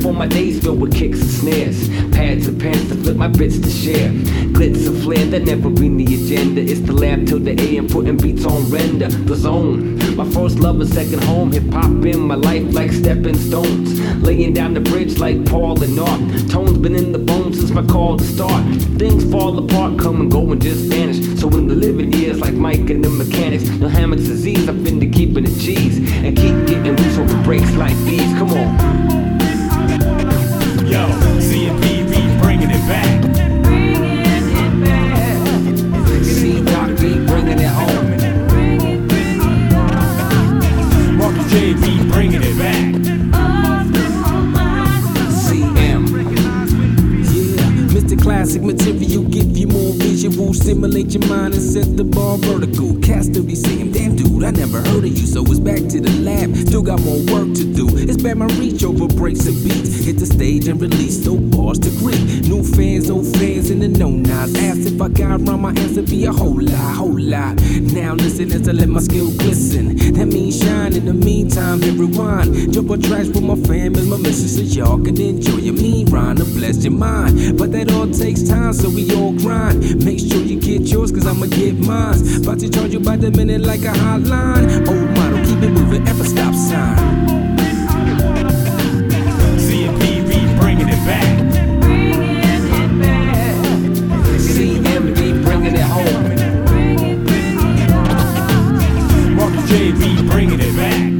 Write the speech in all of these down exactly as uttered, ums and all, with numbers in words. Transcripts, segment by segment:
for my days filled with kicks and snares. Pads and pants to flip my bits to share. Glitz and flair that never been the agenda. It's the lab till the A M putting beats on render. The zone, my first love and second home. Hip hop in my life like stepping stones. Laying down the bridge like Paul and Art. Tone's been in the bones since my call to start. Things fall apart, come and go and just vanish. So in the living years like Mike and the Mechanics, no hammocks disease, I've been to keeping the cheese and keep getting loose over breaks like these. Come on. Yo, C and P B bringing it back. Bringing it back. C Doc B bringing it home. Bring it, bring it home. Marcus J B bringing it back. C M. Yeah, Mister Classic material, give you more visual, stimulate your mind and set the bar vertical. Cats still be saying, damn dude, I never heard of you, so it's back to the lab. Still got more work to do. It's bad my reach over breaks and beats. Hit the stage and release those bars to greet. New fans, old fans in the no-nots. Ask if I got rhyme, my answer be a whole lot, whole lot. Now listen as I let my skill glisten. That means shine. In the meantime, hit rewind. Jump on tracks with my fam is my mission, so y'all can enjoy your mean rhyme to bless your mind. But that all takes time, so we all grind. Make sure you get yours, cause I'ma get mine. About to charge you by the minute like a hotline. Old model, keep it moving, ever stop sign. C and P B bringing it back. Bringing it back. C M B bringing it home. Bring it, bring it home. Marcus J B bringing it back.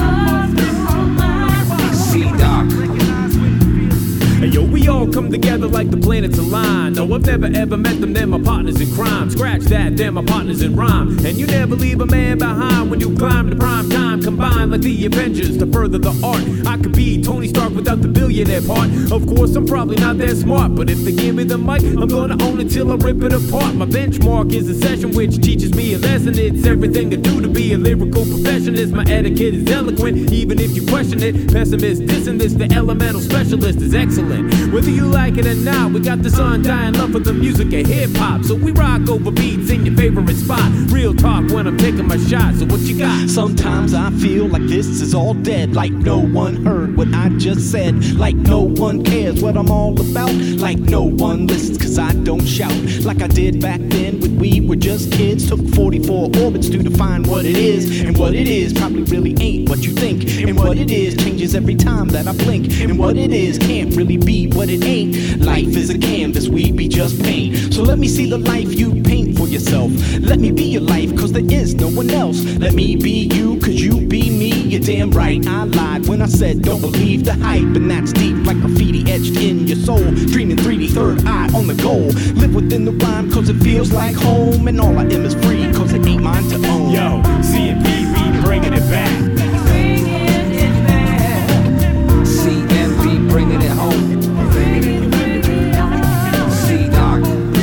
C Doc. Hey yo, we all come together like the planets align. No, I've never ever met them, they're my partners in crime. Scratch that, they're my partners in rhyme. And you never leave a man behind when you climb to prime time. Combine like the Avengers to further the art. I could be Tony Stark without the billionaire part. Of course, I'm probably not that smart, but if they give me the mic, I'm gonna own it till I rip it apart. My benchmark is a session which teaches me a lesson. It's everything to do to be a lyrical perfectionist. My etiquette is eloquent, even if you question it. Pessimist, dissing this, the elemental specialist is excellent. Whether you like it or not, we got this undying love for the music of hip-hop. So we rock over beats in your favorite spot. Real talk when I'm taking my shot, so what you got? Sometimes I feel like this is all dead, like no one heard what I just said, like no one cares what I'm all about, like no one listens cause I don't shout, like I did back then when we were just kids. Took forty-four orbits to define what it is, and what it is probably really ain't what you think, and what it is changes every time that I blink, and what it is can't really be what it ain't. Life is a canvas, we be just paint, so let me see the life you paint for yourself. Let me be your life cause there is no one else. Let me be you cause you be me. You're damn right, I lied when I said don't believe the hype, and that's deep like graffiti etched in your soul. Dreaming three D, third eye on the goal. Live within the rhyme cause it feels like home, and all I am is free cause it ain't mine to own. Yo, C and P B bringing it back. Bringing it back. C M B bringing it home. Bringing, bringing it home. C Doc.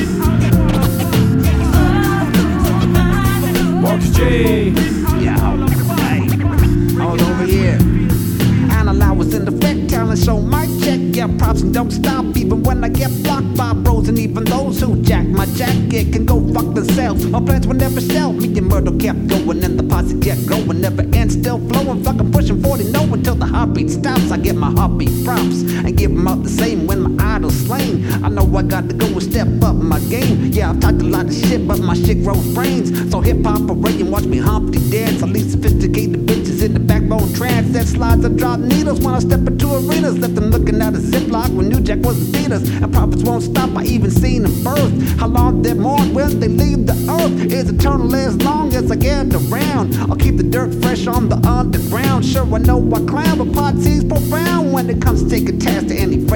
Marcus J. Yo, hey, all over here. Analyze was in the effect, talent show mic check. Yeah, props and don't stop even when I get blocked by bros, and even those who jack my jacket can go fuck themselves. Our plans will never sell. Me and Murder kept going and the posse kept growing, never end, still flowing. Fucking pushing forty, no until the heartbeat stops. I get my heartbeat props and give them out the same when my idol's slain. I know I got to go and step up my game. Yeah, I've talked a lot of shit, but my shit grows brains. So hip hop array and watch me Humpty dance. I leave sophisticated bitches in the backbone trance that slides and drop needles when I step into arenas. Left them looking at a ziplock when New Jack wasn't theaters. And profits won't stop, I even seen them birth. How long they mourn when they leave the earth is eternal as long as I get around. I'll keep the dirt fresh on the underground. Sure, I know I clown, but parties profound when it comes to taking task to any